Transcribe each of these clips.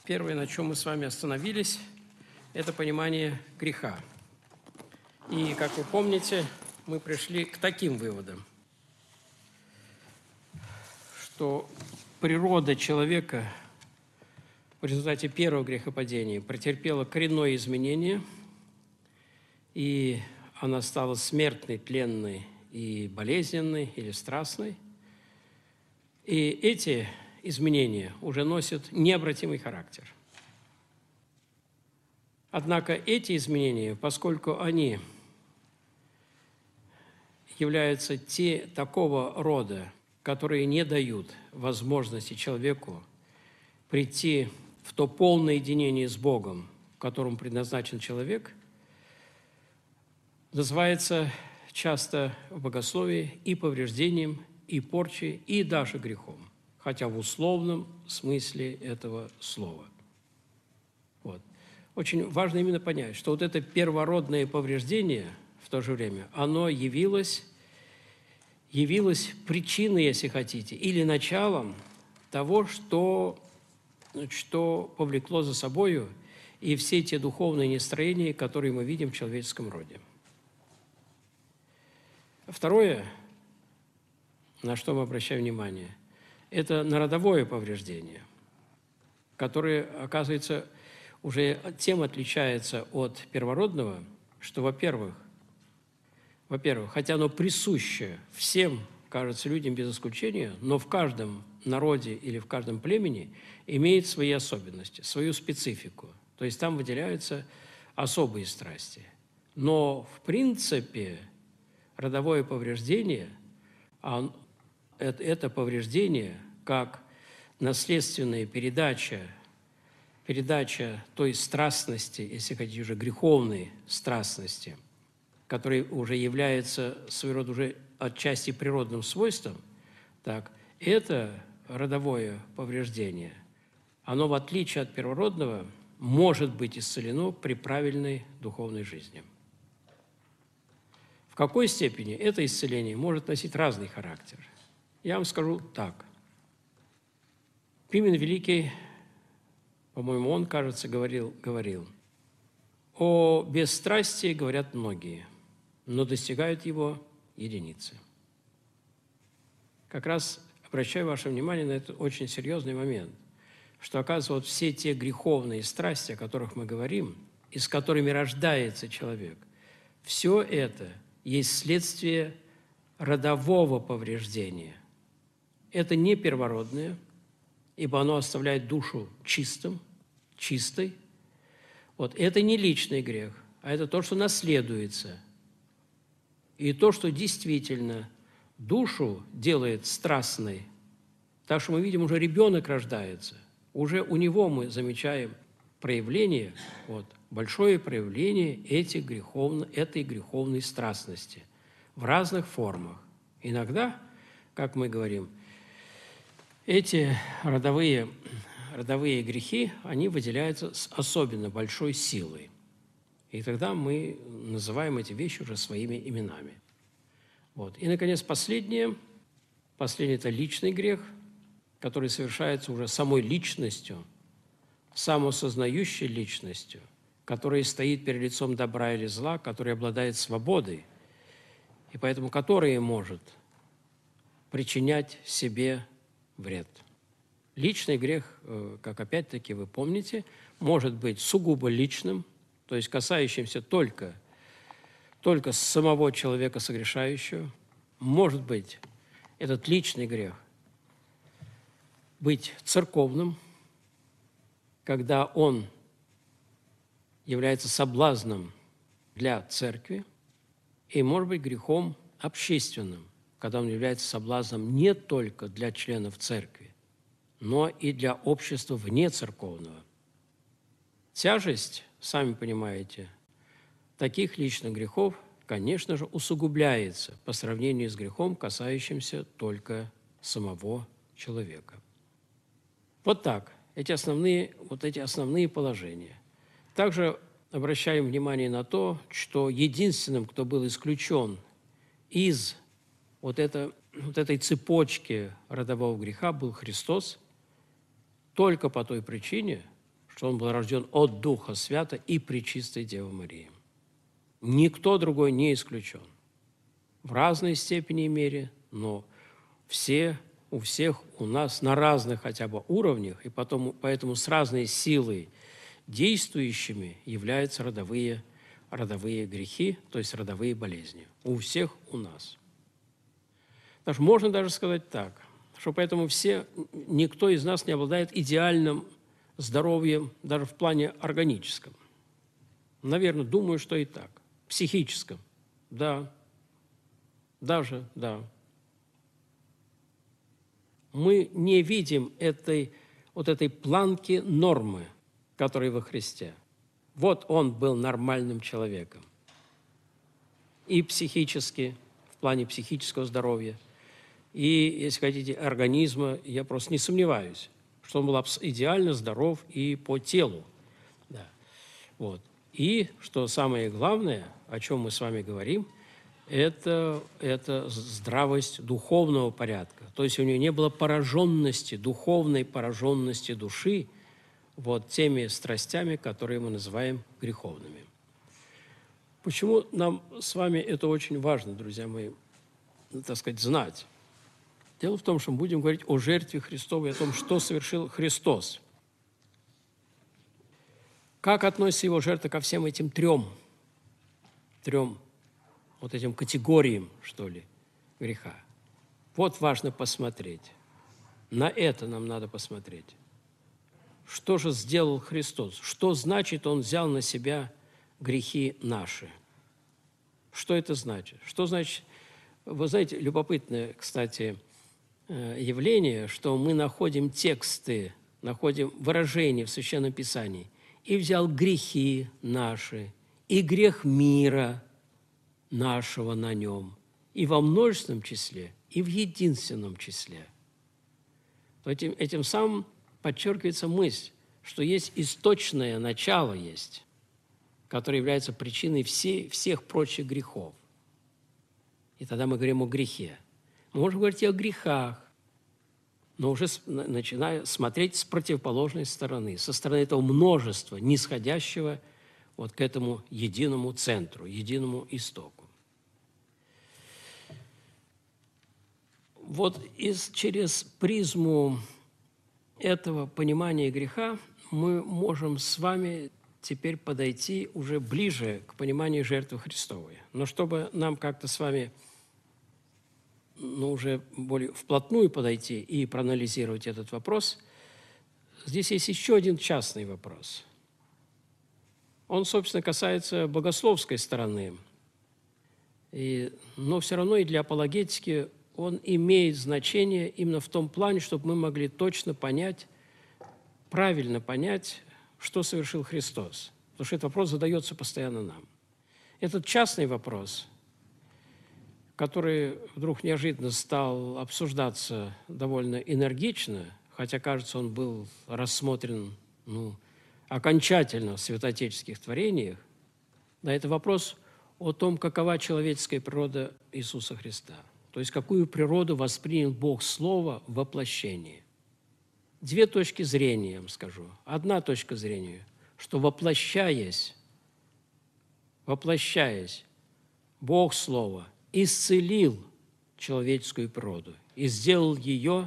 Первое, на чем мы с вами остановились, это понимание греха. И, как вы помните, мы пришли к таким выводам, что природа человека в результате первого грехопадения претерпела коренное изменение, и она стала смертной, тленной и болезненной или страстной. И эти изменения уже носят необратимый характер. Однако эти изменения, поскольку они являются такого рода, которые не дают возможности человеку прийти в то полное единение с Богом, в котором предназначен человек, называется часто в богословии и повреждением, и порчей, и даже грехом, хотя в условном смысле этого слова. Вот. Очень важно именно понять, что вот это первородное повреждение в то же время, оно явилось причиной, если хотите, или началом того, что повлекло за собою и все те духовные нестроения, которые мы видим в человеческом роде. Второе, на что мы обращаем внимание, это на родовое повреждение, которое, оказывается, уже тем отличается от первородного, что, во-первых, хотя оно присуще всем, кажется, людям без исключения, но в каждом народе или в каждом племени имеет свои особенности, свою специфику. То есть там выделяются особые страсти. Но, в принципе, родовое повреждение – это повреждение как наследственная передача той страстности, если хотите, уже греховной страстности, которая уже является своего рода уже отчасти природным свойством, так, это родовое повреждение, оно, в отличие от первородного, может быть исцелено при правильной духовной жизни. В какой степени это исцеление может носить разный характер? Я вам скажу так. Пимен Великий, по-моему, он, кажется, говорил, о бесстрастии говорят многие, но достигают его единицы. Как раз обращаю ваше внимание на этот очень серьезный момент, что, оказывается, вот все те греховные страсти, о которых мы говорим, и с которыми рождается человек, все это есть следствие родового повреждения. Это не первородное, ибо оно оставляет душу чистой. Вот это не личный грех, а это то, что наследуется. И то, что действительно душу делает страстной. Так что мы видим, уже ребенок рождается, уже у него мы замечаем проявление, большое проявление этой греховной страстности в разных формах. Иногда, как мы говорим, эти родовые грехи, они выделяются с особенно большой силой. И тогда мы называем эти вещи уже своими именами. И, наконец, последнее – это личный грех, который совершается уже самой личностью, самосознающей личностью, которая стоит перед лицом добра или зла, которая обладает свободой, и поэтому которая может причинять себе вред. Личный грех, как опять-таки вы помните, может быть сугубо личным, то есть касающимся только самого человека согрешающего. Может быть этот личный грех быть церковным, когда он является соблазном для церкви, и может быть грехом общественным, когда он является соблазном не только для членов церкви, но и для общества вне церковного. Тяжесть, сами понимаете, таких личных грехов, конечно же, усугубляется по сравнению с грехом, касающимся только самого человека. Вот так, эти основные положения. Также обращаем внимание на то, что единственным, кто был исключен из этой цепочки родового греха, был Христос, только по той причине, что он был рожден от Духа Свята и Пречистой Девы Марии. Никто другой не исключен. В разной степени и мере, но у всех у нас на разных хотя бы уровнях, и поэтому с разной силой действующими являются родовые грехи, то есть родовые болезни. У всех у нас. Можно даже сказать так, что поэтому никто из нас не обладает идеальным здоровьем даже в плане органическом. Наверное, думаю, что и так. Психическом, да, даже, да. Мы не видим этой планки нормы, которая во Христе. Вот он был нормальным человеком. И психически, в плане психического здоровья, и, если хотите, организма, я просто не сомневаюсь, что он был идеально здоров и по телу. Да. Вот. И, что самое главное, о чем мы с вами говорим, это здравость духовного порядка. То есть у него не было пораженности, духовной пораженности души вот теми страстями, которые мы называем греховными. Почему нам с вами это очень важно, друзья мои, так сказать, знать? Дело в том, что мы будем говорить о жертве Христовой, о том, что совершил Христос. Как относится его жертва ко всем этим трем вот этим категориям, что ли, греха? Вот важно посмотреть. На это нам надо посмотреть. Что же сделал Христос? Что значит Он взял на себя грехи наши? Что это значит? Что значит? Вы знаете, любопытное, кстати, явление, что мы находим тексты, находим выражения в Священном Писании. «И взял грехи наши, и грех мира нашего на нем, и во множественном числе, и в единственном числе». Этим самым подчеркивается мысль, что есть источное начало, которое является причиной всех прочих грехов. И тогда мы говорим о грехе. Мы можем говорить и о грехах, но уже начиная смотреть с противоположной стороны, со стороны этого множества, нисходящего вот к этому единому центру, единому истоку. Вот через призму этого понимания греха мы можем с вами теперь подойти уже ближе к пониманию жертвы Христовой. Но чтобы нам как-то с вами уже более вплотную подойти и проанализировать этот вопрос, здесь есть еще один частный вопрос. Он, собственно, касается богословской стороны, но все равно и для апологетики он имеет значение именно в том плане, чтобы мы могли точно понять, правильно понять, что совершил Христос. Потому что этот вопрос задается постоянно нам. Этот частный вопрос, который вдруг неожиданно стал обсуждаться довольно энергично, хотя, кажется, он был рассмотрен окончательно в святоотеческих творениях, да, это вопрос о том, какова человеческая природа Иисуса Христа. То есть, какую природу воспринял Бог Слово в воплощении. Две точки зрения, я вам скажу. Одна точка зрения, что воплощаясь, Бог Слово исцелил человеческую природу и сделал ее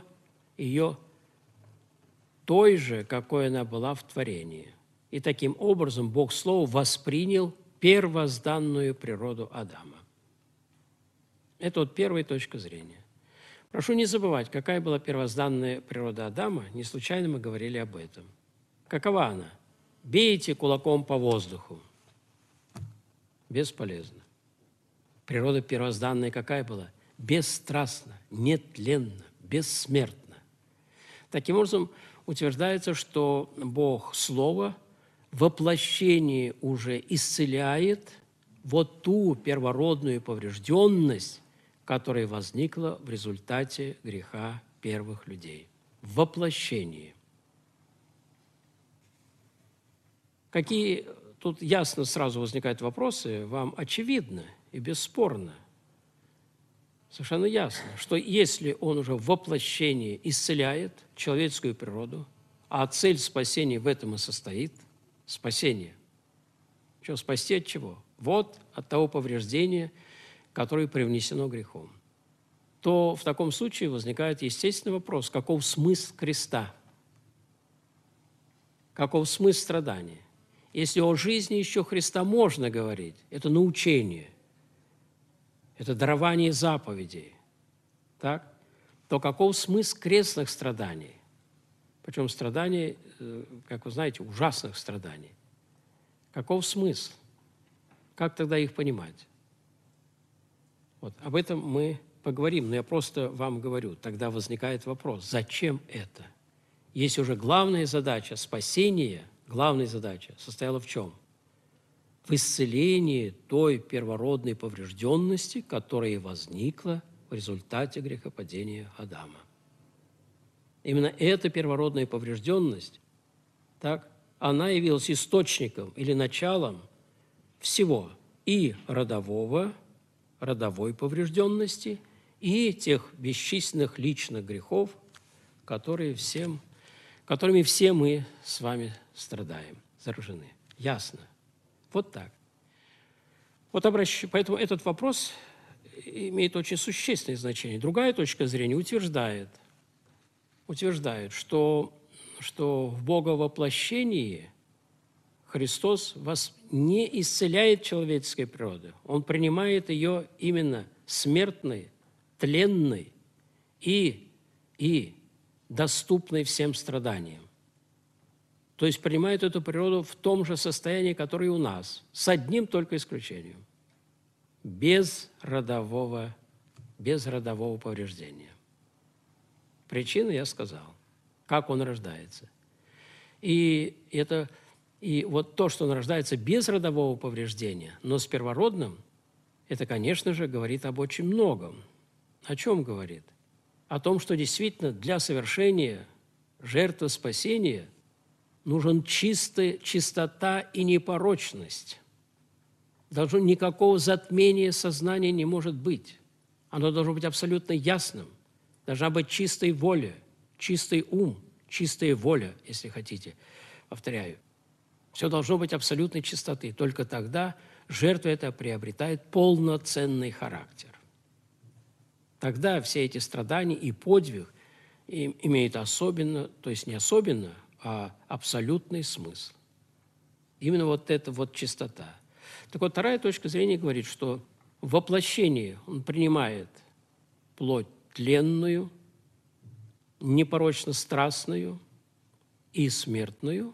той же, какой она была в творении. И таким образом Бог Слово воспринял первозданную природу Адама. Это вот первая точка зрения. Прошу не забывать, какая была первозданная природа Адама, не случайно мы говорили об этом. Какова она? Бейте кулаком по воздуху. Бесполезно. Природа первозданная какая была? Бесстрастна, нетленна, бессмертна. Таким образом, утверждается, что Бог Слово в воплощении уже исцеляет вот ту первородную поврежденность, которая возникла в результате греха первых людей. В воплощении. Какие тут ясно сразу возникают вопросы, вам очевидно и бесспорно. Совершенно ясно, что если он уже в воплощении исцеляет человеческую природу, А цель спасения в этом и состоит. Спасение. Что, спасти от чего? Вот от того повреждения, которое привнесено грехом. То в таком случае возникает естественный вопрос, каков смысл креста? Каков смысл страдания? Если о жизни еще Христа можно говорить, это научение, это дарование заповедей, так? То каков смысл крестных страданий? Причем страданий, как вы знаете, ужасных страданий. Каков смысл? Как тогда их понимать? Вот, об этом мы поговорим, но я просто вам говорю. Тогда возникает вопрос, зачем это? Если уже главная задача спасения, главная задача состояла в чем? В исцелении той первородной поврежденности, которая возникла в результате грехопадения Адама. Именно эта первородная поврежденность, так, она явилась источником или началом всего и родовой поврежденности, и тех бесчисленных личных грехов, которыми все мы с вами страдаем, заражены. Ясно? Вот так. Поэтому этот вопрос имеет очень существенное значение. Другая точка зрения утверждает, что в Боговоплощении Христос вас не исцеляет человеческой природы. Он принимает ее именно смертной, тленной и доступной всем страданиям. То есть принимает эту природу в том же состоянии, которое и у нас, с одним только исключением – без родового повреждения. Причину я сказал, как он рождается. И вот то, что он рождается без родового повреждения, но с первородным, это, конечно же, говорит об очень многом. О чем говорит? О том, что действительно для совершения жертвы спасения нужен чистота и непорочность. Никакого затмения сознания не может быть. Оно должно быть абсолютно ясным. Должна быть чистая воля, чистый ум, чистая воля, если хотите, повторяю. Все должно быть абсолютной чистоты. Только тогда жертва эта приобретает полноценный характер. Тогда все эти страдания и подвиг имеют абсолютный смысл. Именно вот эта вот чистота. Так вот, вторая точка зрения говорит, что в воплощении он принимает плоть тленную, непорочно-страстную и смертную,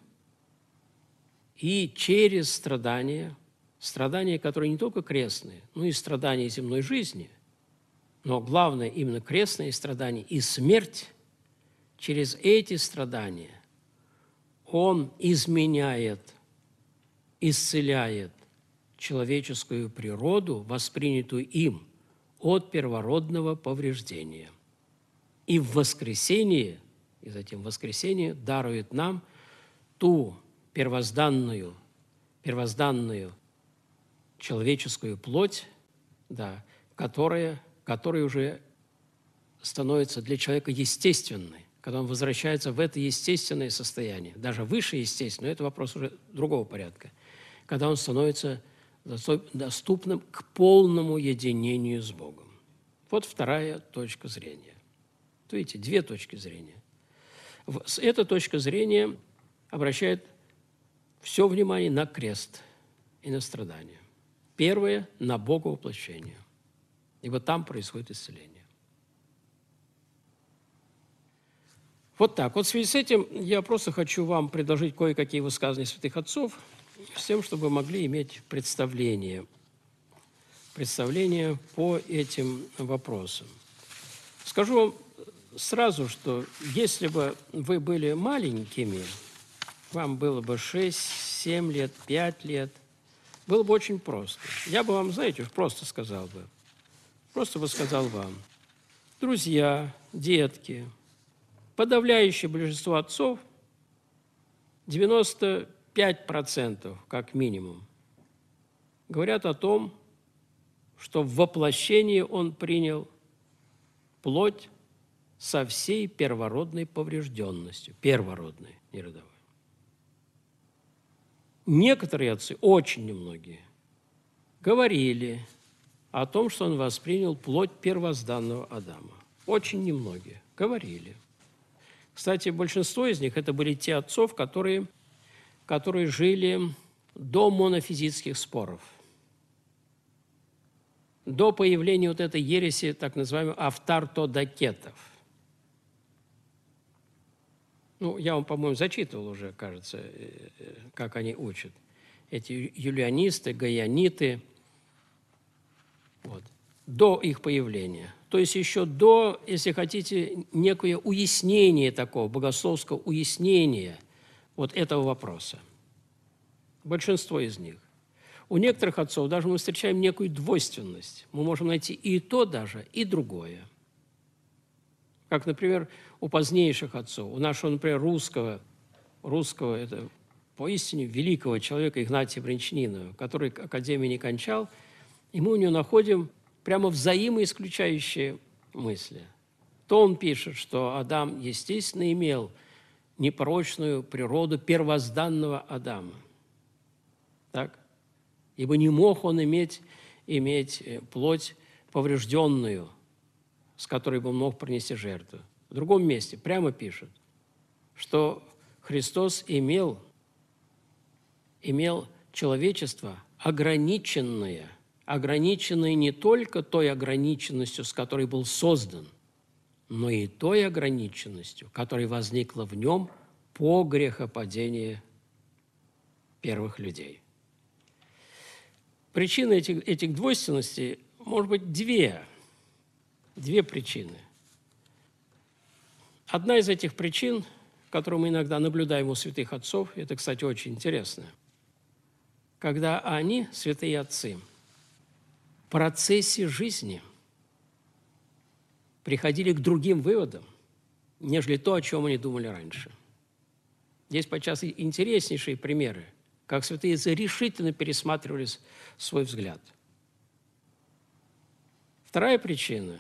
и через страдания, которые не только крестные, но и страдания земной жизни, но главное именно крестные страдания и смерть, через эти страдания он изменяет, исцеляет человеческую природу, воспринятую им от первородного повреждения. И в воскресении, и затем воскресение дарует нам ту первозданную человеческую плоть, да, которая уже становится для человека естественной, когда он возвращается в это естественное состояние, даже выше естественное, но это вопрос уже другого порядка, когда он становится доступным к полному единению с Богом. Вот вторая точка зрения. Видите, две точки зрения. Эта точка зрения обращает все внимание на крест и на страдания. Первое – на Боговоплощение, ибо там происходит исцеление. Вот так. Вот в связи с этим я просто хочу вам предложить кое-какие высказывания святых отцов, с тем, чтобы вы могли иметь представление по этим вопросам. Скажу вам сразу, что если бы вы были маленькими, вам было бы 6, 7 лет, 5 лет, было бы очень просто. Я бы вам, знаете, уж просто сказал бы. Просто бы сказал вам: друзья, детки, подавляющее большинство отцов, 95% как минимум, говорят о том, что в воплощении он принял плоть со всей первородной поврежденностью. Первородной, не родовой. Некоторые отцы, очень немногие, говорили о том, что он воспринял плоть первозданного Адама. Очень немногие говорили. Кстати, большинство из них это были те отцов, которые жили до монофизитских споров, до появления вот этой ереси, так называемых автартодокетов. Ну, я вам, по-моему, зачитывал уже, кажется, как они учат. Эти юлианисты, гаианиты, вот, до их появления. То есть еще до, если хотите, некое уяснение такого, богословского уяснения вот этого вопроса. Большинство из них. У некоторых отцов даже мы встречаем некую двойственность. Мы можем найти и то даже, и другое. Как, например, у позднейших отцов, у нашего, например, русского это поистине великого человека Игнатия Брянчанинова, который академию не кончал, и мы у него находим прямо взаимоисключающие мысли. То он пишет, что Адам, естественно, имел непорочную природу первозданного Адама. Так? Ибо не мог он иметь плоть поврежденную, с которой бы он мог принести жертву. В другом месте прямо пишет, что Христос имел человечество ограниченное не только той ограниченностью, с которой был создан, но и той ограниченностью, которая возникла в нем по грехопадению первых людей. Причины этих двойственностей, может быть, две причины. Одна из этих причин, которую мы иногда наблюдаем у святых отцов, это, кстати, очень интересно, когда они, святые отцы, в процессе жизни приходили к другим выводам, нежели то, о чем они думали раньше. Есть подчас интереснейшие примеры, как святые отцы решительно пересматривали свой взгляд. Вторая причина,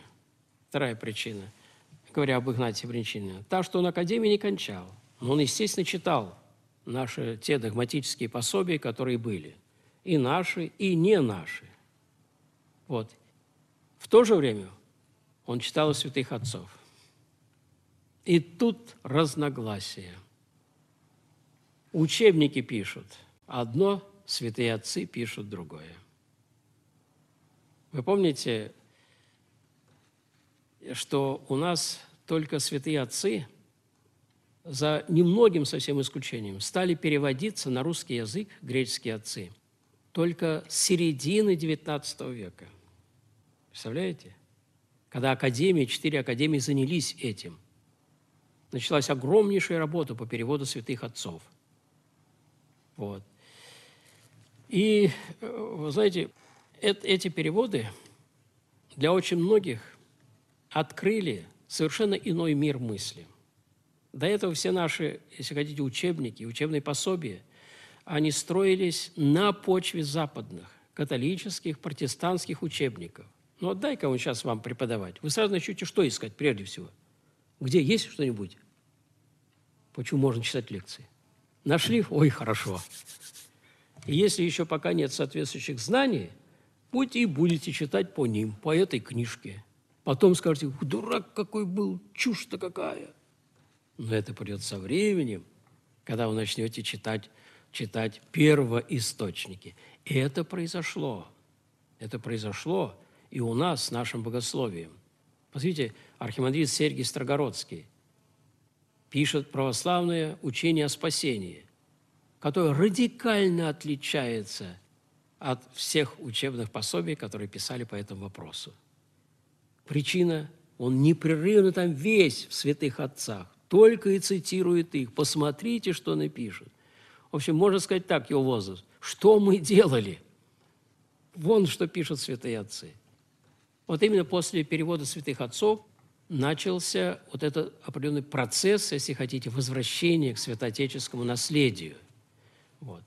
говоря об Игнатии Брянчанине, та, что он академии не кончал, но он, естественно, читал те догматические пособия, которые были, и наши, и не наши. Вот. В то же время он читал у святых отцов. И тут разногласия. Учебники пишут одно, святые отцы пишут другое. Вы помните, что у нас только святые отцы, за немногим совсем исключением, стали переводиться на русский язык, греческие отцы, только с середины XIX века. Представляете? Когда 4 академии занялись этим, началась огромнейшая работа по переводу святых отцов. Вот. И, вы знаете, эти переводы для очень многих открыли совершенно иной мир мысли. До этого все наши, если хотите, учебники, учебные пособия, они строились на почве западных, католических, протестантских учебников. Ну, вот дай-ка он сейчас вам преподавать. Вы сразу начнете что искать прежде всего? Где есть что-нибудь? Почему можно читать лекции? Нашли? Ой, хорошо. И если еще пока нет соответствующих знаний, будете читать по ним, по этой книжке. Потом скажете, дурак какой был, чушь-то какая. Но это придет со временем, когда вы начнете читать первоисточники. И это произошло. Это произошло и у нас с нашим богословием. Посмотрите, архимандрит Сергий Строгородский пишет православное учение о спасении, которое радикально отличается от всех учебных пособий, которые писали по этому вопросу. Причина, он непрерывно там весь в святых отцах, только и цитирует их. Посмотрите, что они пишут. В общем, можно сказать так, его возраст. Что мы делали? Вон что пишут святые отцы. Вот именно после перевода святых отцов начался вот этот определенный процесс, если хотите, возвращения к святоотеческому наследию. Вот.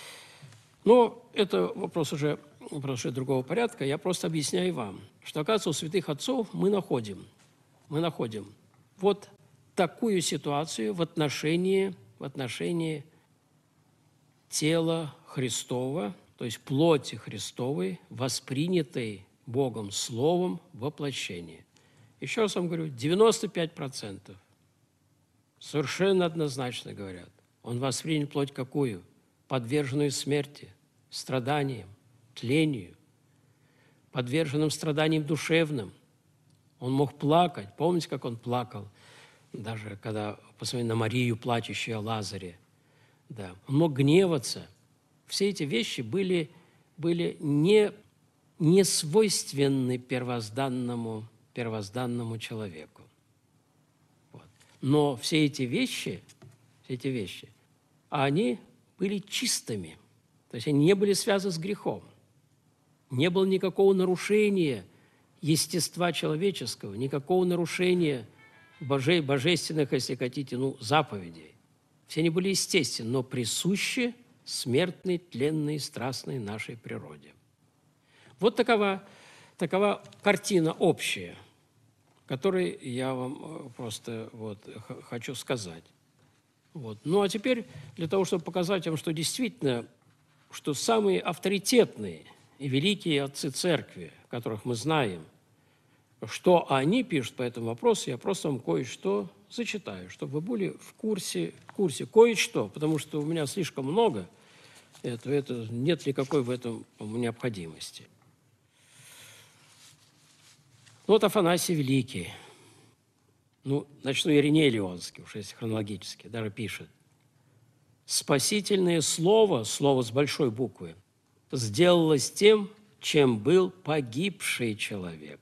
Но это вопрос уже другого порядка. Я просто объясняю вам, что, оказывается, у святых отцов мы находим вот такую ситуацию в отношении тела Христова, то есть плоти Христовой, воспринятой Богом Словом в воплощении. Еще раз вам говорю, 95% совершенно однозначно говорят. Он воспринял плоть какую? Подверженную смерти, страданиям, тлению, подверженным страданиям душевным. Он мог плакать. Помните, как он плакал? Даже когда посмотрели на Марию, плачущую о Лазаре. Да. Он мог гневаться. Все эти вещи были не свойственны первозданному человеку. Вот. Но все эти вещи, они были чистыми. То есть они не были связаны с грехом. Не было никакого нарушения естества человеческого, никакого нарушения божественных, если хотите, заповедей. Все они были естественны, но присущи смертной, тленной, страстной нашей природе. Вот такова картина общая, которую я вам просто хочу сказать. Ну, а теперь для того, чтобы показать вам, что действительно, что самые авторитетные и великие отцы Церкви, которых мы знаем, что они пишут по этому вопросу, я просто вам кое-что зачитаю, чтобы вы были в курсе кое-что, потому что у меня слишком много, это нет никакой в этом необходимости. Вот Афанасий Великий, начну Ириней Леонский, уж если хронологически, даже пишет: «Спасительное слово с большой буквы, сделалось тем, чем был погибший человек».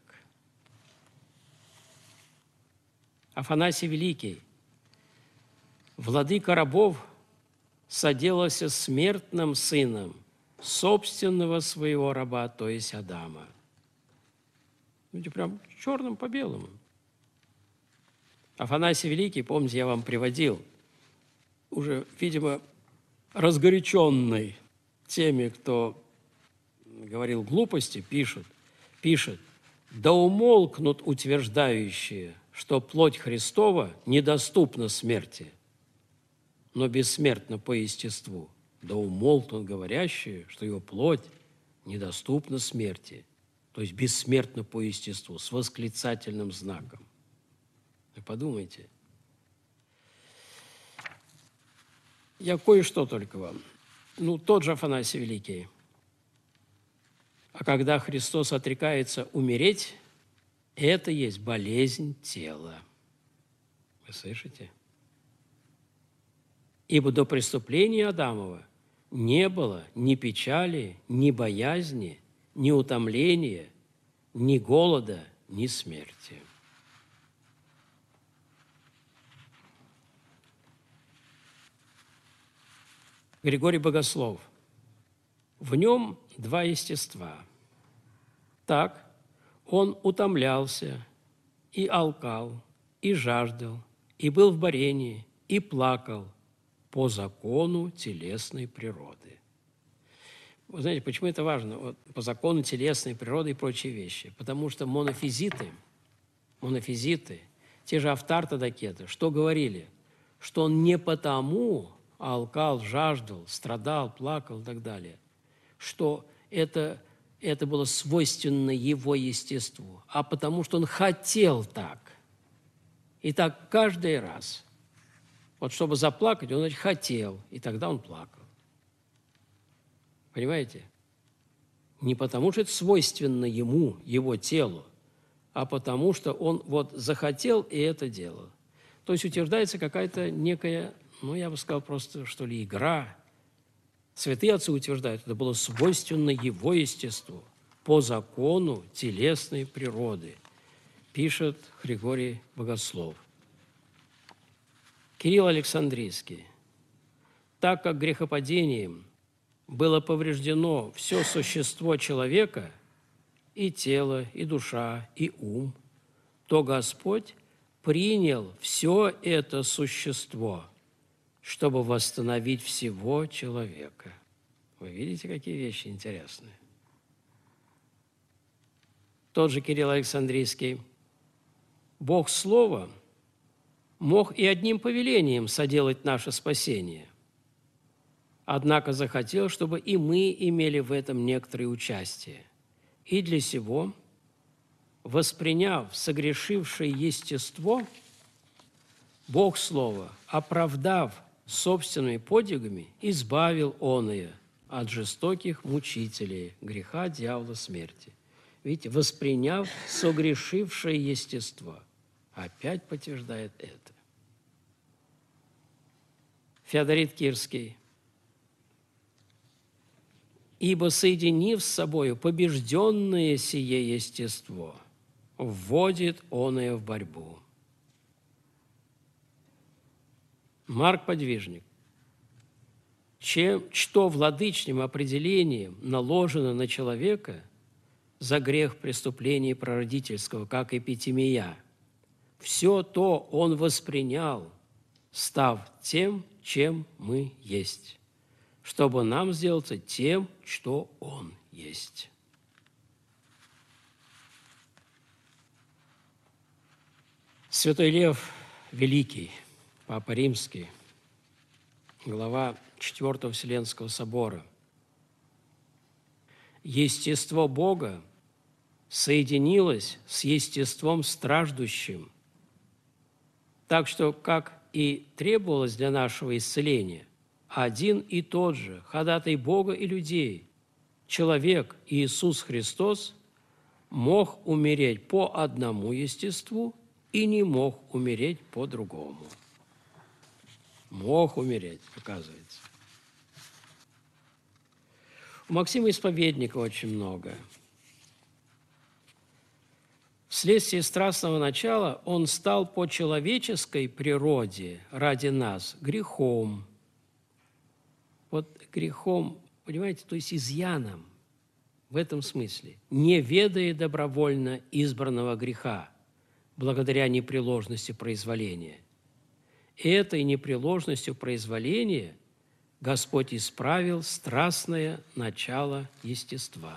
Афанасий Великий, владыка рабов, соделался смертным сыном собственного своего раба, то есть Адама. Видите, прям черным по белому. Афанасий Великий, помните, я вам приводил, уже, видимо, разгоряченный теми, кто говорил глупости, пишет: «Да умолкнут утверждающие, что плоть Христова недоступна смерти, но бессмертна по естеству. Да умолкнут говорящие, что его плоть недоступна смерти, то есть бессмертна по естеству», с восклицательным знаком. Вы подумайте. Я кое-что только вам. Тот же Афанасий Великий. А когда Христос отрекается умереть, это есть болезнь тела. Вы слышите? Ибо до преступления Адамова не было ни печали, ни боязни, ни утомления, ни голода, ни смерти. Григорий Богослов. В нем два естества. Так, он утомлялся, и алкал, и жаждал, и был в борении, и плакал по закону телесной природы. Вы знаете, почему это важно? По закону телесной природы и прочие вещи. Потому что монофизиты, те же автартодокеты, что говорили? Что он не потому алкал, жаждал, страдал, плакал и так далее, что это было свойственно его естеству, а потому что он хотел так. И так каждый раз. Чтобы заплакать, он хотел, и тогда он плакал. Понимаете? Не потому что это свойственно ему, его телу, а потому что он захотел и это делал. То есть утверждается какая-то некая, я бы сказал просто, что ли, игра. Святые отцы утверждают, это было свойственно его естеству, по закону телесной природы, пишет Григорий Богослов. Кирилл Александрийский. Так как грехопадением было повреждено все существо человека, и тело, и душа, и ум, то Господь принял все это существо, чтобы восстановить всего человека. Вы видите, какие вещи интересные? Тот же Кирилл Александрийский. Бог Слова мог и одним повелением соделать наше спасение. Однако захотел, чтобы и мы имели в этом некоторое участие. И для сего, восприняв согрешившее естество, Бог Слово, оправдав собственными подвигами, избавил оное от жестоких мучителей греха, дьявола, смерти. Видите, восприняв согрешившее естество. Опять подтверждает это. Феодорит Кирский. «Ибо, соединив с собою побежденное сие естество, вводит оное в борьбу». Марк Подвижник. Что владычным определением наложено на человека за грех преступления прародительского, как эпитемия, все то он воспринял, став тем, чем мы есть, чтобы нам сделаться тем, что он есть. Святой Лев Великий, Папа Римский, глава 4 Вселенского собора. Естество Бога соединилось с естеством страждущим, так что, как и требовалось для нашего исцеления, один и тот же ходатай Бога и людей, человек Иисус Христос, мог умереть по одному естеству и не мог умереть по другому. Мог умереть, оказывается. У Максима Исповедника очень много. Вследствие страстного начала он стал по человеческой природе ради нас грехом. Вот грехом, понимаете, то есть изъяном в этом смысле, не ведая добровольно избранного греха, благодаря непреложности произволения. Этой непреложностью произволения Господь исправил страстное начало естества.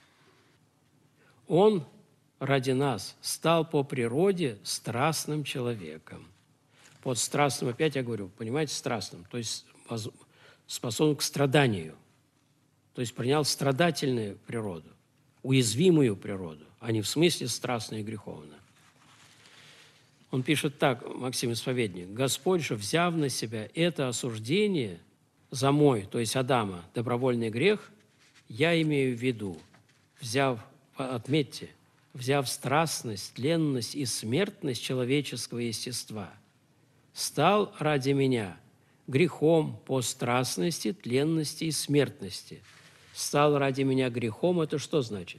Он ради нас стал по природе страстным человеком. Под страстным, опять я говорю, понимаете, страстным, то есть способен к страданию, то есть принял страдательную природу, уязвимую природу, а не в смысле страстную и греховную. Он пишет так, Максим Исповедник: «Господь же, взяв на себя это осуждение за мой, то есть Адама, добровольный грех, я имею в виду, отметьте, взяв страстность, тленность и смертность человеческого естества, стал ради меня грехом по страстности, тленности и смертности». Стал ради меня грехом – это что значит?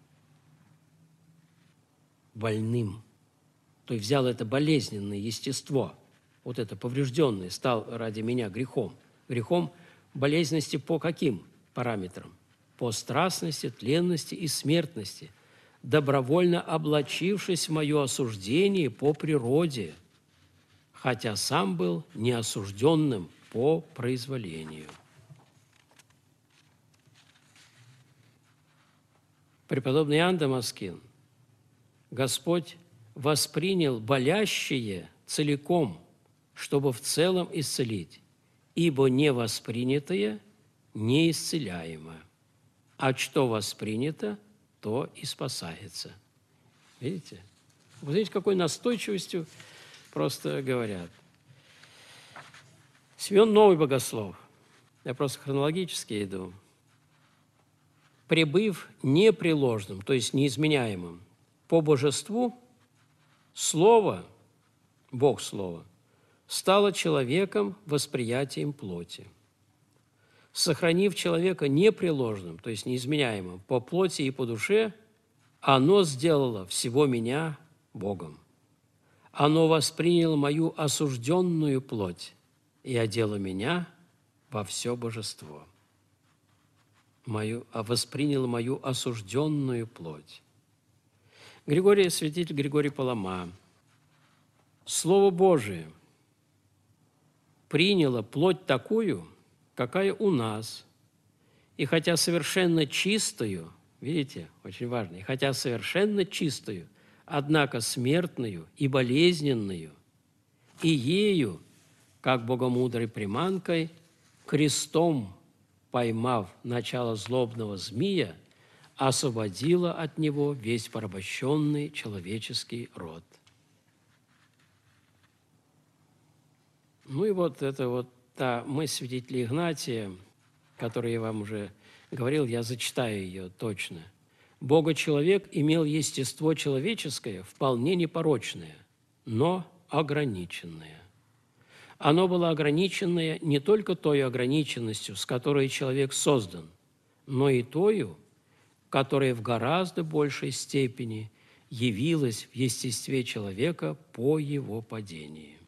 Больным. То есть взял это болезненное естество, вот это поврежденное, стал ради меня грехом. Грехом болезненности по каким параметрам? По страстности, тленности и смертности, добровольно облачившись в мое осуждение по природе, хотя сам был неосужденным по произволению. Преподобный Иоанн Дамаскин: Господь воспринял болящее целиком, чтобы в целом исцелить, ибо невоспринятое неисцеляемо, а что воспринято, то и спасается. Видите? Вы видите, какой настойчивостью просто говорят. Симеон Новый Богослов, я просто хронологически иду, пребыв непреложным, то есть неизменяемым, по божеству, Слово, Бог Слово, стало человеком восприятием плоти. Сохранив человека непреложным, то есть неизменяемым, по плоти и по душе, оно сделало всего меня Богом. Оно восприняло мою осужденную плоть и одело меня во все божество. Воспринял мою осужденную плоть. Святитель Григорий Палама: Слово Божие приняло плоть такую, какая у нас, и хотя совершенно чистую, видите, очень важно, и хотя совершенно чистую, однако смертную и болезненную, и ею, как богомудрой приманкой, крестом поймав начало злобного змея, освободила от него весь порабощенный человеческий род. Ну и вот это вот та мысль святителя Игнатия, которую я вам уже говорил, я зачитаю ее точно. «Бога-человек имел естество человеческое, вполне непорочное, но ограниченное. Оно было ограниченное не только той ограниченностью, с которой человек создан, но и тою, которая в гораздо большей степени явилась в естестве человека по его падении».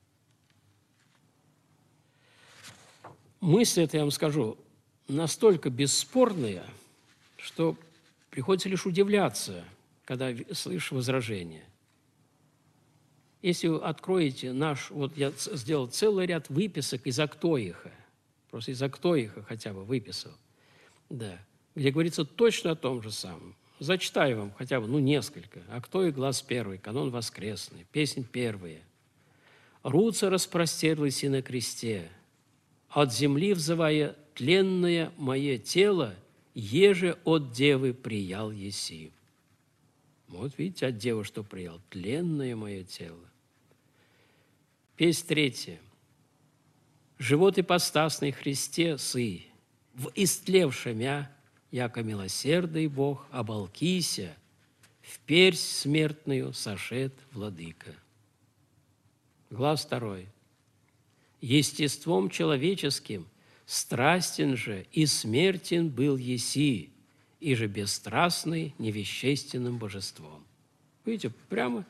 Мысль эта, я вам скажу, настолько бесспорная, что приходится лишь удивляться, когда слышишь возражения. Если вы откроете наш, вот я сделал целый ряд выписок из Актоиха, просто из Актоиха хотя бы выписал, да, где говорится точно о том же самом. Зачитаю вам хотя бы, несколько. Актоих, глаз 1, канон воскресный, песнь 1. «Руца распростерлась и на кресте, от земли взывая тленное мое тело, еже от девы приял еси». Вот видите, от девы что приял? Тленное мое тело. Песнь 3. «Живот ипостасный Христе сы, в истлевшемя, яко милосердный Бог, оболкися, в персь смертную сошед владыка». Глаз 2. «Естеством человеческим страстен же и смертен был еси, и же бесстрастный невещественным божеством». Видите, прямо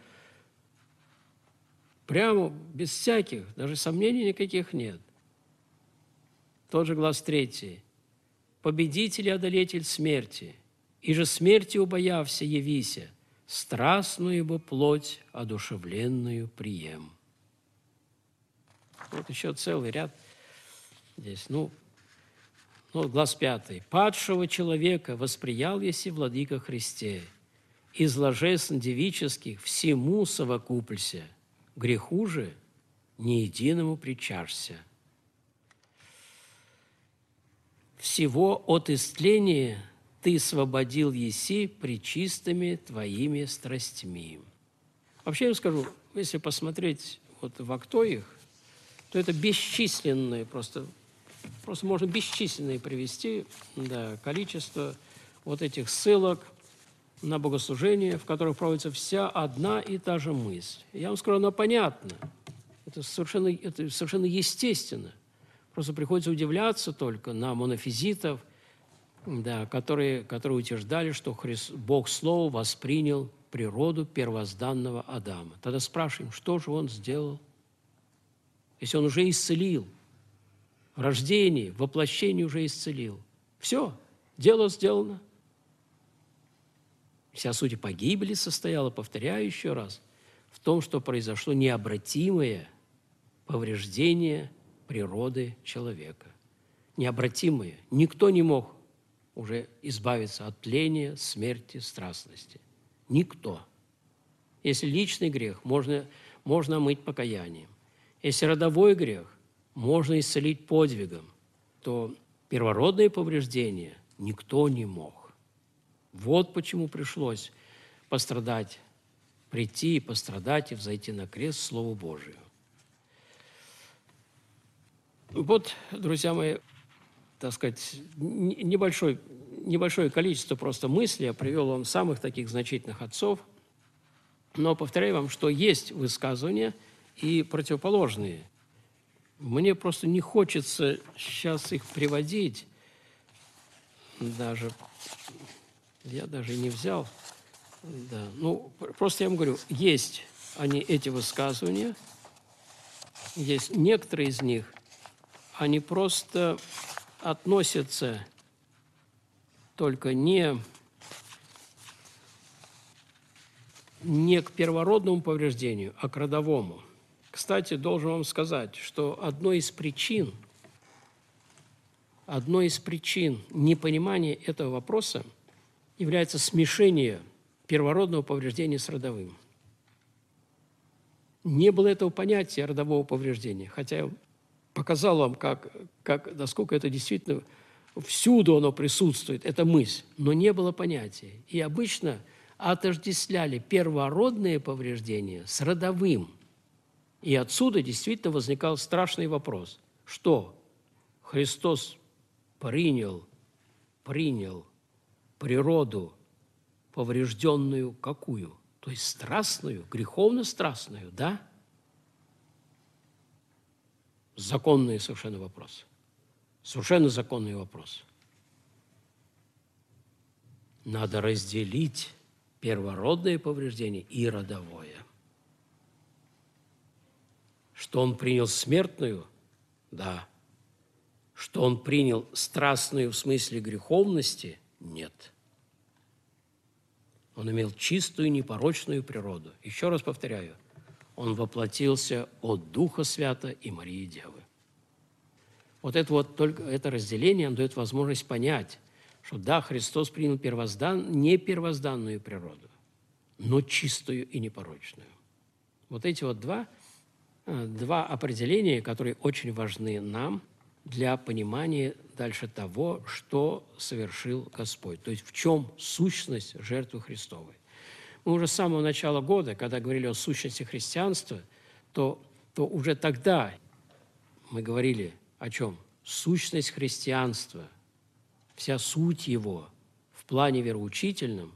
без всяких, даже сомнений никаких нет. Тот же глаз 3. «Победитель и одолетель смерти, и же смерти убоявся явися, страстную бы плоть одушевленную прием». Вот еще целый ряд здесь. Глаз 5. «Падшего человека восприял еси владыка Христе, из ложесн девических всему совокуплься, греху же ни единому причашься. Всего от истления ты освободил еси пречистыми твоими страстьми». Вообще, я вам скажу, если посмотреть вот в Актоих, то это бесчисленные, просто можно бесчисленные привести, да, количество вот этих ссылок на богослужение, в которых проводится вся одна и та же мысль. Я вам скажу, она понятна. Это совершенно естественно. Просто приходится удивляться только на монофизитов, да, которые утверждали, что Бог Слово воспринял природу первозданного Адама. Тогда спрашиваем, что же Он сделал? Если Он уже исцелил, в рождении, в воплощении уже исцелил. Все, дело сделано. Вся суть погибели состояла, повторяю еще раз, в том, что произошло необратимое повреждение природы человека. Необратимое. Никто не мог уже избавиться от тления, смерти, страстности. Никто. Если личный грех, можно омыть покаянием. Если родовой грех, можно исцелить подвигом, то первородные повреждения никто не мог. Вот почему пришлось прийти и пострадать, и взойти на крест Слову Божию. Вот, друзья мои, так сказать, небольшое количество просто мыслей я привел вам самых таких значительных отцов, но повторяю вам, что есть высказывания и противоположные. Мне просто не хочется сейчас их приводить, я даже не взял. Да. Просто я вам говорю, есть эти высказывания, есть некоторые из них, они просто относятся только не к первородному повреждению, а к родовому. Кстати, должен вам сказать, что одной из причин непонимания этого вопроса является смешение первородного повреждения с родовым. Не было этого понятия родового повреждения, хотя я показал вам, насколько это действительно всюду оно присутствует, эта мысль, но не было понятия. И обычно отождествляли первородные повреждения с родовым. И отсюда действительно возникал страшный вопрос, что Христос принял природу поврежденную какую? То есть страстную, греховно-страстную, да? Законный совершенно вопрос. Совершенно законный вопрос. Надо разделить первородное повреждение и родовое. Что он принял смертную? Да. Что он принял страстную в смысле греховности? Нет. Он имел чистую, непорочную природу. Еще раз повторяю, он воплотился от Духа Свята и Марии Девы. Только это разделение нам дает возможность понять, что да, Христос принял не первозданную природу, но чистую и непорочную. Вот эти два определения, которые очень важны нам для понимания дальше того, что совершил Господь. То есть в чем сущность жертвы Христовой. Мы уже с самого начала года, когда говорили о сущности христианства, то уже тогда мы говорили о чем? Сущность христианства, вся суть его в плане вероучительном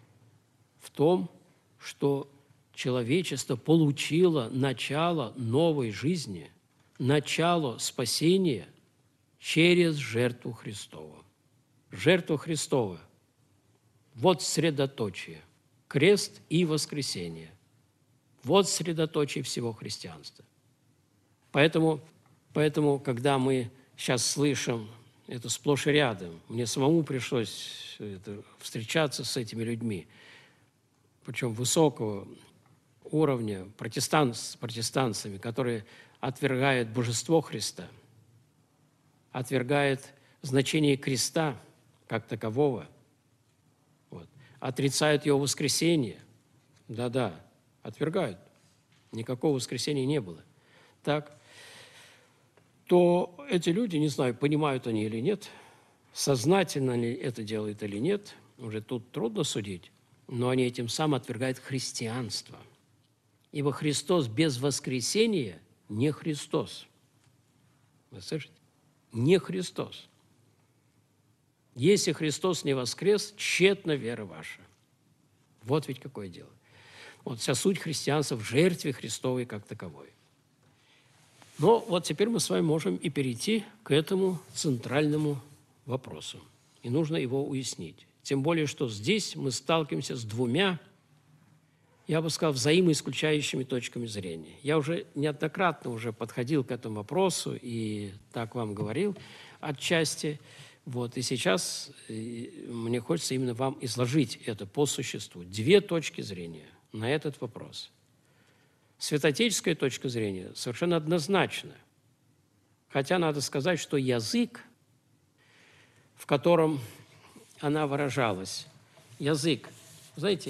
в том, что человечество получило начало новой жизни, начало спасения через жертву Христову. Жертва Христова – вот средоточие, крест и воскресение. Вот средоточие всего христианства. Поэтому, когда мы сейчас слышим это сплошь и рядом, мне самому пришлось встречаться с этими людьми, причем высокого уровня, с протестантцами, которые отвергают божество Христа, отвергают значение креста как такового, отрицают его воскресение. Да-да, отвергают. Никакого воскресения не было. Так, то эти люди, не знаю, понимают они или нет, сознательно ли это делают или нет, уже тут трудно судить, но они этим самым отвергают христианство. Ибо Христос без воскресения не Христос. Вы слышите? Не Христос. Если Христос не воскрес, тщетна вера ваша. Вот ведь какое дело. Вот вся суть христианства в жертве Христовой как таковой. Но вот теперь мы с вами можем и перейти к этому центральному вопросу. И нужно его уяснить. Тем более, что здесь мы сталкиваемся с двумя, я бы сказал, взаимоисключающими точками зрения. Я уже неоднократно подходил к этому вопросу и так вам говорил отчасти. И сейчас мне хочется именно вам изложить это по существу. Две точки зрения на этот вопрос. Святоотеческая точка зрения совершенно однозначна. Хотя надо сказать, что язык, в котором она выражалась, язык, знаете,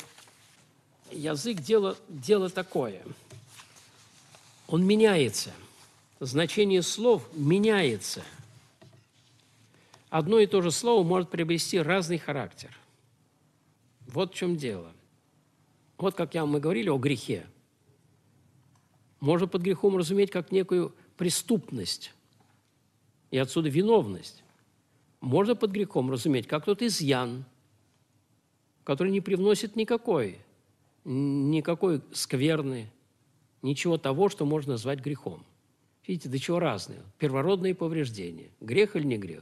язык дело такое. Он меняется. Значение слов меняется. Одно и то же слово может приобрести разный характер. Вот в чем дело. Вот как мы говорили о грехе. Можно под грехом разуметь как некую преступность и отсюда виновность. Можно под грехом разуметь как тот изъян, который не привносит никакой скверны, ничего того, что можно назвать грехом. Видите, до чего разные. Первородные повреждения. Грех или не грех?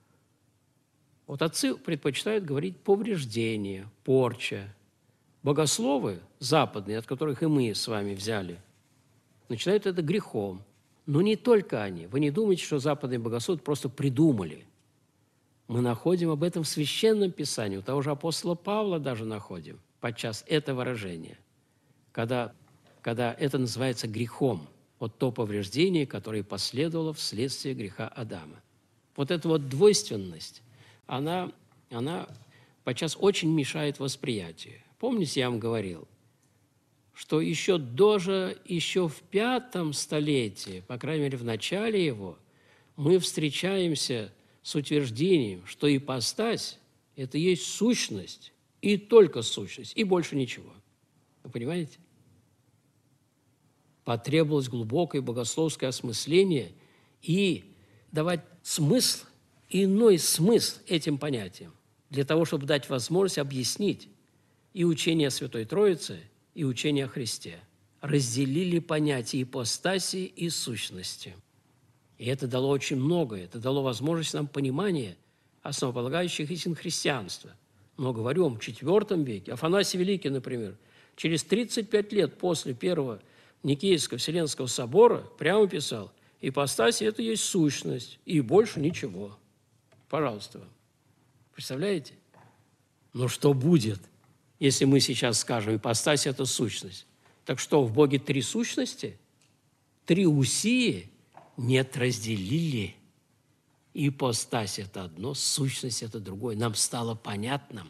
Отцы предпочитают говорить повреждение, порча. Богословы западные, от которых и мы с вами взяли, начинают это грехом. Но не только они. Вы не думаете, что западные богословы просто придумали. Мы находим об этом в Священном Писании. У того же апостола Павла даже находим подчас это выражение, когда это называется грехом. То повреждение, которое последовало вследствие греха Адама. Эта двойственность, она подчас очень мешает восприятию. Помните, я вам говорил, что еще в V столетии, по крайней мере, в начале его, мы встречаемся с утверждением, что ипостась – это есть сущность, и только сущность, и больше ничего. Вы понимаете? Потребовалось глубокое богословское осмысление и давать смысл, иной смысл этим понятиям, для того, чтобы дать возможность объяснить и учение о Святой Троице, и учение о Христе. Разделили понятия ипостаси и сущности. И это дало очень многое. Это дало возможность нам понимания основополагающих истин христианства. Но говорю вам, в IV веке, Афанасий Великий, например, через 35 лет после Первого Никейского Вселенского собора прямо писал: ипостась – это есть сущность, и больше ничего. Пожалуйста вам. Представляете? Но что будет, если мы сейчас скажем, ипостась – это сущность? Так что, в Боге три сущности? Три усии? Нет, разделили. Ипостась – это одно, сущность – это другое. Нам стало понятным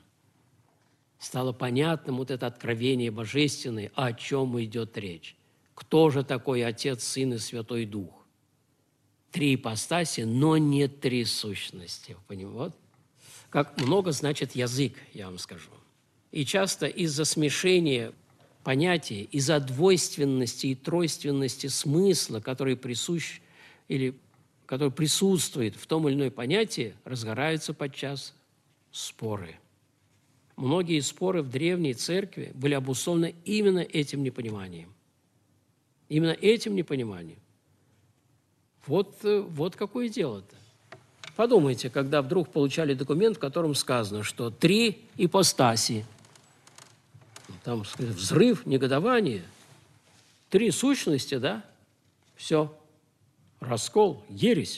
вот это откровение божественное, о чем идет речь. Кто же такой Отец, Сын и Святой Дух? Три ипостаси, но не три сущности. Понимаете? Вот. Как много значит язык, я вам скажу. И часто из-за смешения понятий, из-за двойственности и тройственности смысла, который присущ или который присутствует в том или ином понятии, разгораются подчас споры. Многие споры в древней церкви были обусловлены именно этим непониманием. Именно этим непониманием. Вот какое дело-то. Подумайте, когда вдруг получали документ, в котором сказано, что три ипостаси. Там взрыв, негодование. Три сущности, да? Все. Раскол, ересь.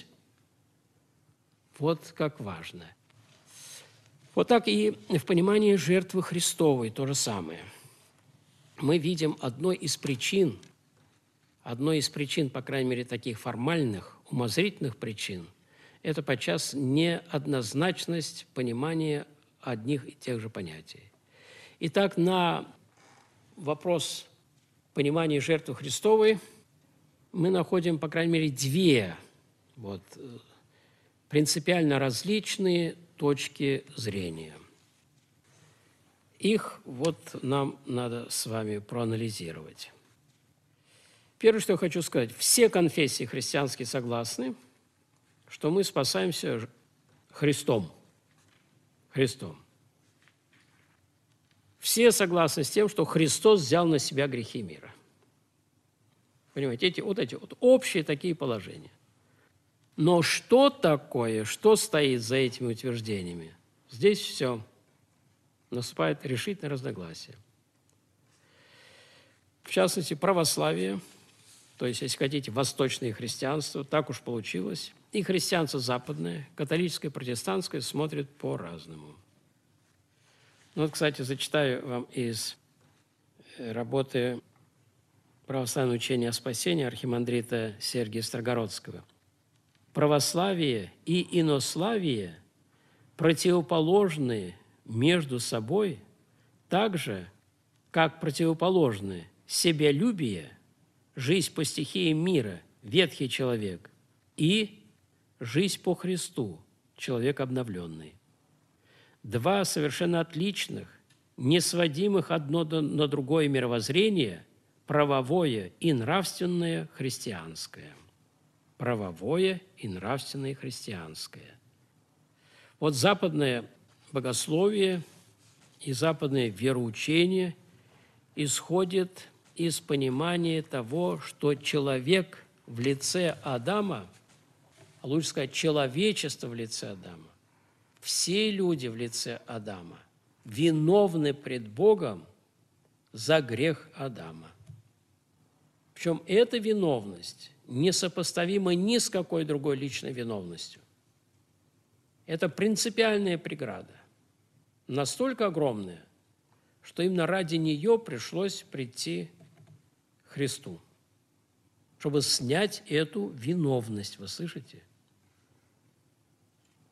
Вот как важно. Вот так и в понимании жертвы Христовой то же самое. Мы видим одной из причин, по крайней мере, таких формальных, умозрительных причин, это подчас неоднозначность понимания одних и тех же понятий. Итак, на вопрос понимания жертвы Христовой мы находим, по крайней мере, две принципиально различные точки зрения. Их нам надо с вами проанализировать. Первое, что я хочу сказать, все конфессии христианские согласны, что мы спасаемся Христом. Все согласны с тем, что Христос взял на себя грехи мира. Понимаете, эти общие такие положения. Но что такое, что стоит за этими утверждениями? Здесь все. Наступает решительное разногласие. В частности, православие, то есть, если хотите, восточное христианство, так уж получилось, и христианство западное, католическое, протестантское, смотрят по-разному. Кстати, зачитаю вам из работы «Православное учение о спасении» архимандрита Сергия Строгородского. Православие и инославие противоположны между собой так же, как противоположны себялюбие, жизнь по стихиям мира, ветхий человек, и жизнь по Христу, человек обновленный. Два совершенно отличных, несводимых одно на другое мировоззрение, правовое и нравственное христианское. Правовое и нравственное христианское. Западное богословие и западное вероучение исходит из понимания того, что человек в лице Адама, а лучше сказать, человечество в лице Адама, все люди в лице Адама виновны пред Богом за грех Адама. Причем эта виновность несопоставима ни с какой другой личной виновностью. Это принципиальная преграда, настолько огромная, что именно ради нее пришлось прийти Христу, чтобы снять эту виновность. Вы слышите?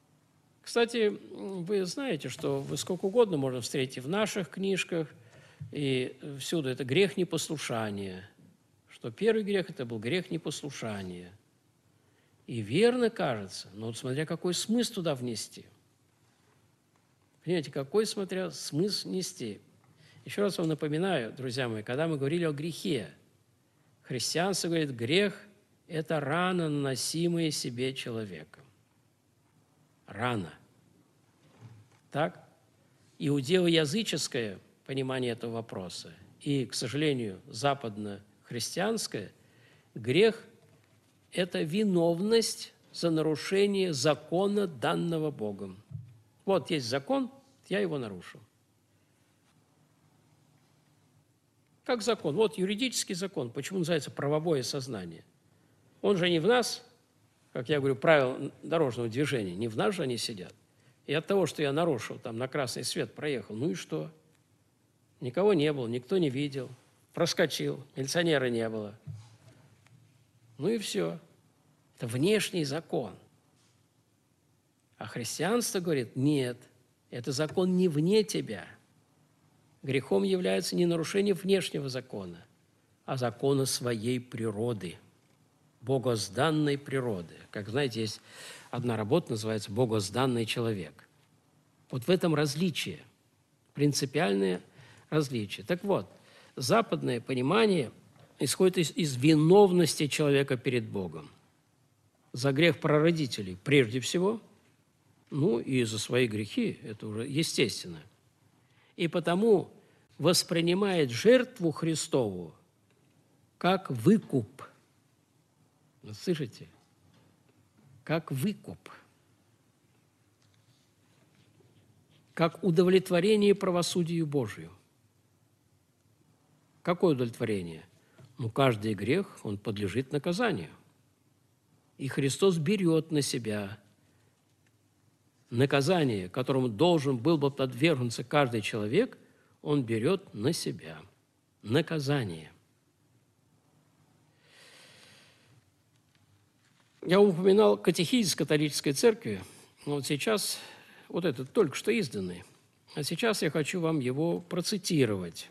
Кстати, вы знаете, что вы сколько угодно можно встретить в наших книжках И всюду это грех непослушания, что первый грех – это был грех непослушания. И верно кажется, но вот смотря какой смысл туда внести. Понимаете, какой, смотря, смысл нести. Еще раз вам напоминаю, друзья мои, когда мы говорили о грехе, христианство говорит, грех – это рана, наносимая себе человеком. Рана. Так? Иудео-языческое понимание этого вопроса и, к сожалению, западно-христианское, грех – это виновность за нарушение закона, данного Богом. Вот есть закон, я его нарушил. Как закон? Вот юридический закон. Почему называется правовое сознание? Он же не в нас, как я говорю, правила дорожного движения, не в нас же они сидят. И от того, что я нарушил, там на красный свет проехал, ну и что? Никого не было, никто не видел, проскочил, милиционера не было. Ну и все. Это внешний закон. А христианство говорит, нет, это закон не вне тебя. Грехом является не нарушение внешнего закона, а закона своей природы, богозданной природы. Как знаете, есть одна работа, называется «Богозданный человек». Вот в этом различие, принципиальное различие. Так вот, западное понимание исходит из виновности человека перед Богом. За грех прародителей прежде всего, ну и за свои грехи, это уже естественно. И потому воспринимает жертву Христову как выкуп. Вы слышите? Как выкуп. Как удовлетворение правосудию Божию. Какое удовлетворение? Ну, каждый грех, он подлежит наказанию. И Христос берет на себя наказание, которому должен был бы подвергнуться каждый человек, он берет на себя наказание. Я упоминал катехизис католической церкви, но вот сейчас, вот этот только что изданный, а сейчас я хочу вам его процитировать,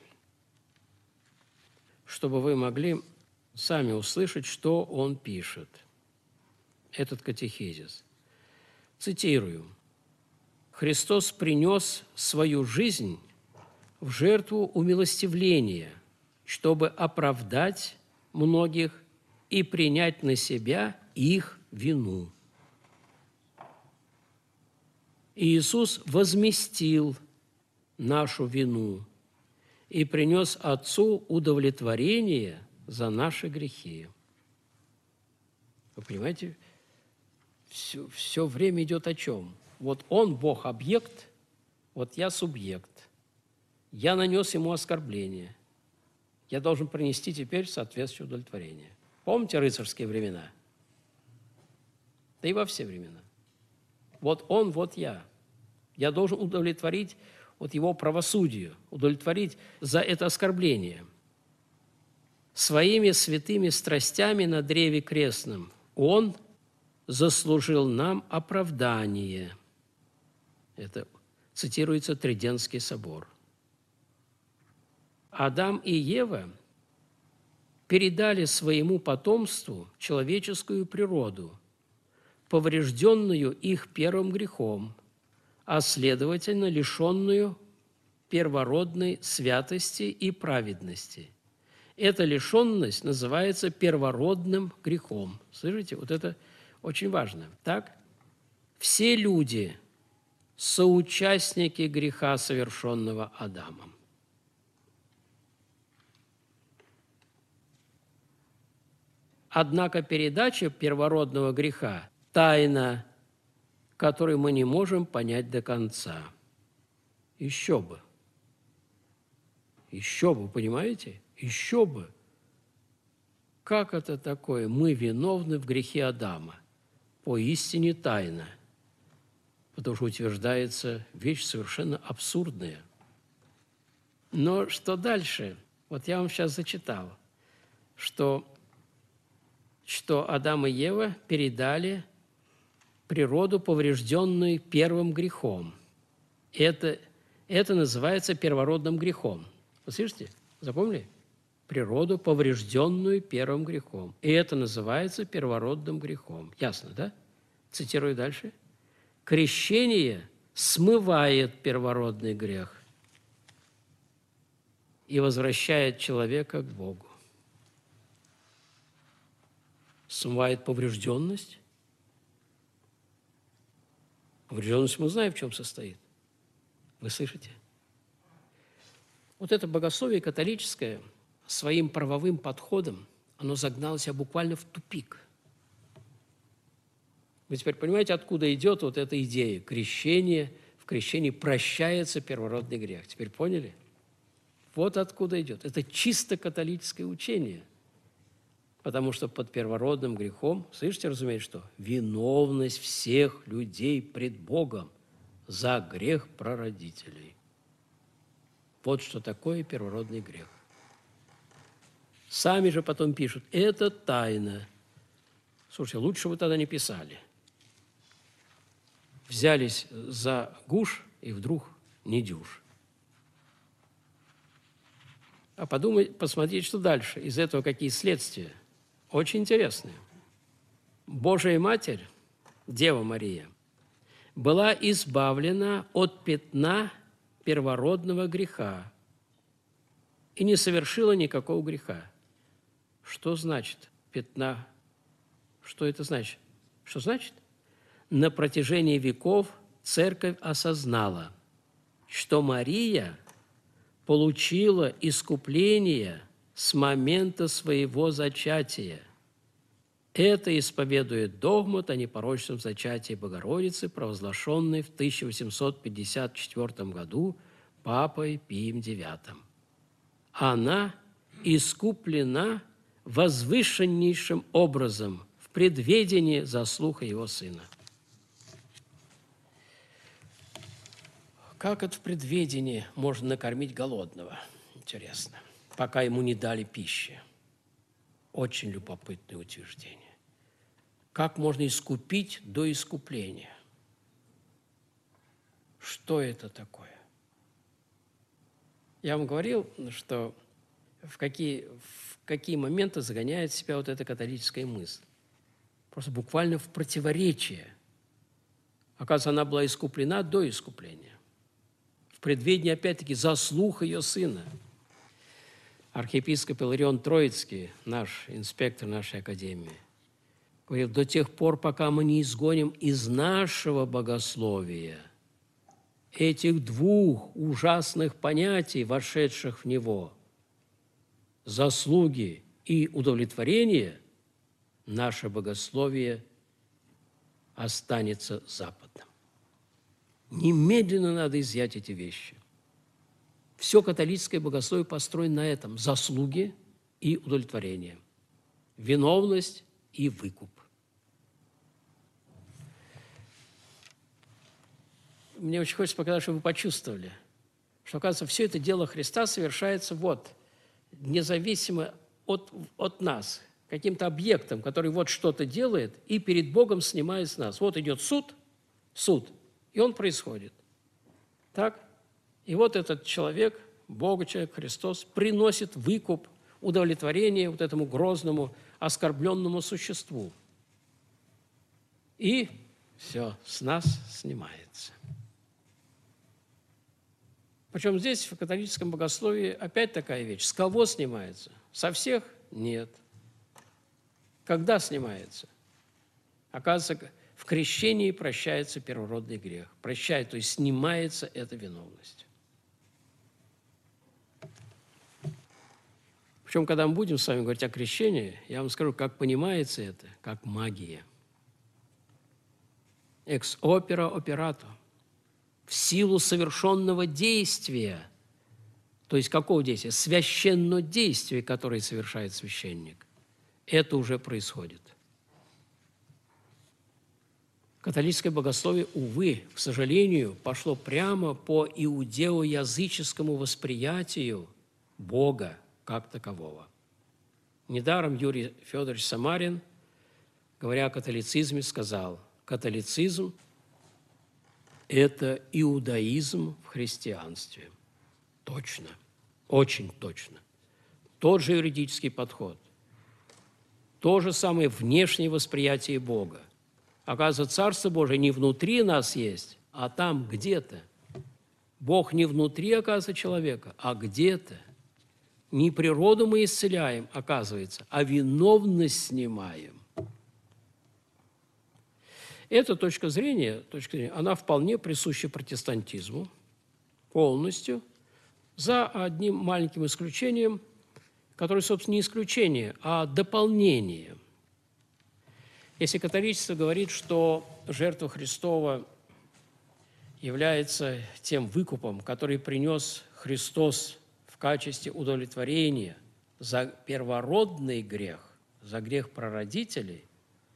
чтобы вы могли сами услышать, что он пишет, этот катехизис. Цитирую. «Христос принес свою жизнь в жертву умилостивления, чтобы оправдать многих и принять на себя их вину. Иисус возместил нашу вину и принес Отцу удовлетворение за наши грехи». Вы понимаете, все время идет о чем? Вот он, Бог, объект, вот я субъект. Я нанес ему оскорбление. Я должен принести теперь соответствующее удовлетворение. Помните рыцарские времена? Да и во все времена. Вот он, вот я. Я должен удовлетворить вот его правосудию, удовлетворить за это оскорбление. Своими святыми страстями на древе крестном он заслужил нам оправдание. Это цитируется Тридентский собор. Адам и Ева передали своему потомству человеческую природу, поврежденную их первым грехом, а следовательно, лишенную первородной святости и праведности. Эта лишенность называется первородным грехом. Слышите, вот это очень важно. Так? Все люди – соучастники греха, совершенного Адамом. Однако передача первородного греха – тайна, которую мы не можем понять до конца. Еще бы. Еще бы, понимаете? Еще бы. Как это такое? Мы виновны в грехе Адама. Поистине тайна. Потому что утверждается вещь совершенно абсурдная. Но что дальше? Вот я вам сейчас зачитал, что Адам и Ева передали природу, поврежденную первым грехом. Это называется первородным грехом. Вы слышите? Запомнили? Природу, поврежденную первым грехом. И это называется первородным грехом. Ясно, да? Цитирую дальше. Крещение смывает первородный грех и возвращает человека к Богу. Смывает поврежденность. Поврежденность мы знаем, в чем состоит. Вы слышите? Вот это богословие католическое своим правовым подходом, оно загнало себя буквально в тупик. Вы теперь понимаете, откуда идет вот эта идея крещения? В крещении прощается первородный грех. Теперь поняли? Вот откуда идет. Это чисто католическое учение. Потому что под первородным грехом, слышите, разумеется, что? Виновность всех людей пред Богом за грех прародителей. Вот что такое первородный грех. Сами же потом пишут, это тайна. Слушайте, лучше вы тогда не писали. Взялись за гуж, и вдруг не дюж. А посмотрите, что дальше. Из этого какие следствия. Очень интересные. Божия Матерь, Дева Мария, была избавлена от пятна первородного греха и не совершила никакого греха. Что значит пятна? Что это значит? Что значит? На протяжении веков Церковь осознала, что Мария получила искупление с момента своего зачатия. Это исповедует догмат о непорочном зачатии Богородицы, провозглашенный в 1854 году Папой Пием IX. Она искуплена возвышеннейшим образом в предведении заслуг Его Сына. Как это в предведении можно накормить голодного? Интересно. Пока ему не дали пищи. Очень любопытное утверждение. Как можно искупить до искупления? Что это такое? Я вам говорил, что в какие моменты загоняет себя вот эта католическая мысль. Просто буквально в противоречие. Оказывается, она была искуплена до искупления. В предведении, опять-таки, заслуг ее сына. Архиепископ Иларион Троицкий, наш инспектор нашей академии, говорил, до тех пор, пока мы не изгоним из нашего богословия этих двух ужасных понятий, вошедших в него, заслуги и удовлетворение, наше богословие останется западным. Немедленно надо изъять эти вещи. Все католическое богословие построено на этом – заслуги и удовлетворение, виновность и выкуп. Мне очень хочется показать, чтобы вы почувствовали, что, оказывается, все это дело Христа совершается независимо от нас, каким-то объектом, который что-то делает и перед Богом снимает с нас. Вот идет суд, и он происходит. Так? И этот человек, Бога-человек, Христос, приносит выкуп, удовлетворение этому грозному, оскорбленному существу. И все, с нас снимается. Причем здесь, в католическом богословии, опять такая вещь. С кого снимается? Со всех? Нет. Когда снимается? Оказывается, в крещении прощается первородный грех. Прощает, то есть снимается эта виновность. Причем, когда мы будем с вами говорить о крещении, я вам скажу, как понимается это, как магия. Ex opera operato. В силу совершенного действия. То есть какого действия? Священного действия, которое совершает священник. Это уже происходит. Католическое богословие, увы, к сожалению, пошло прямо по иудео-языческому восприятию Бога как такового. Недаром Юрий Федорович Самарин, говоря о католицизме, сказал, католицизм – это иудаизм в христианстве. Точно. очень точно. Тот же юридический подход, то же самое внешнее восприятие Бога. Оказывается, Царство Божие не внутри нас есть, а там где-то. Бог не внутри, оказывается, человека, а где-то. Не природу мы исцеляем, оказывается, а виновность снимаем. Эта точка зрения, она вполне присуща протестантизму полностью, за одним маленьким исключением, которое, собственно, не исключение, а дополнение. Если католичество говорит, что жертва Христова является тем выкупом, который принес Христос в качестве удовлетворения за первородный грех, за грех прародителей,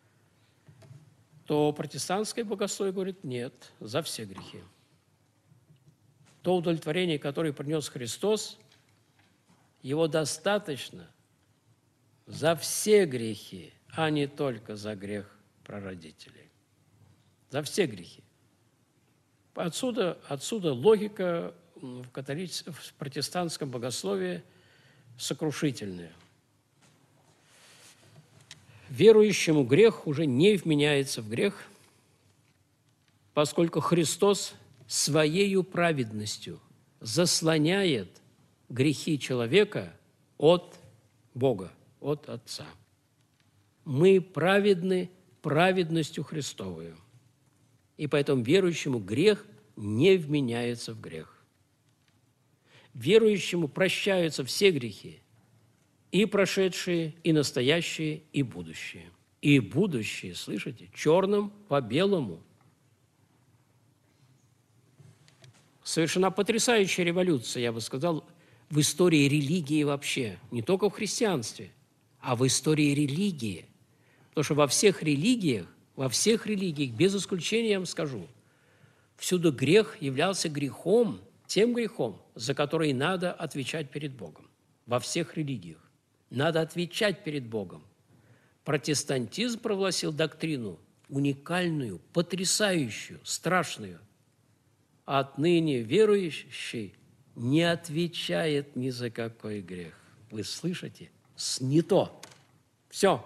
то протестантское богословие говорит нет, за все грехи. То удовлетворение, которое принес Христос, его достаточно за все грехи, а не только за грех прародителей. За все грехи. Отсюда логика в протестантском богословии сокрушительная. Верующему грех уже не вменяется в грех, поскольку Христос своею праведностью заслоняет грехи человека от Бога, от Отца. Мы праведны праведностью Христовою, и поэтому верующему грех не вменяется в грех. Верующему прощаются все грехи, и прошедшие, и настоящие, и будущие. И будущее, слышите, черным по белому. Совершена потрясающая революция, я бы сказал, в истории религии вообще. Не только в христианстве, а в истории религии. Потому что во всех религиях, без исключения, я вам скажу, всюду грех являлся грехом, тем грехом, за который надо отвечать перед Богом. Во всех религиях. Надо отвечать перед Богом. Протестантизм провозгласил доктрину уникальную, потрясающую, страшную. Отныне верующий не отвечает ни за какой грех. Вы слышите? Снято. Все.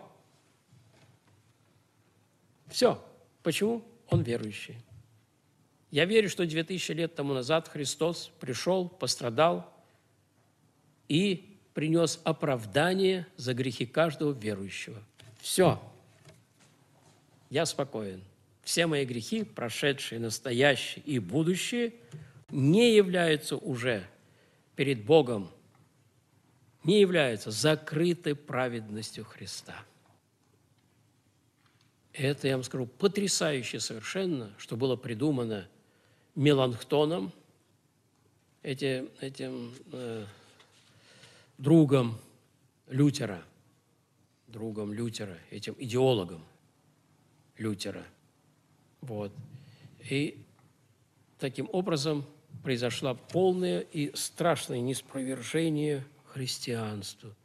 Все. Почему? Он верующий. Я верю, что 2000 лет тому назад Христос пришел, пострадал и принес оправдание за грехи каждого верующего. Все. Я спокоен. Все мои грехи, прошедшие, настоящие и будущие, не являются уже перед Богом, не являются закрыты праведностью Христа. Это, я вам скажу, потрясающе совершенно, что было придумано Меланхтоном, этим другом Лютера, этим идеологом Лютера. Вот. И таким образом произошло полное и страшное ниспровержение христианству.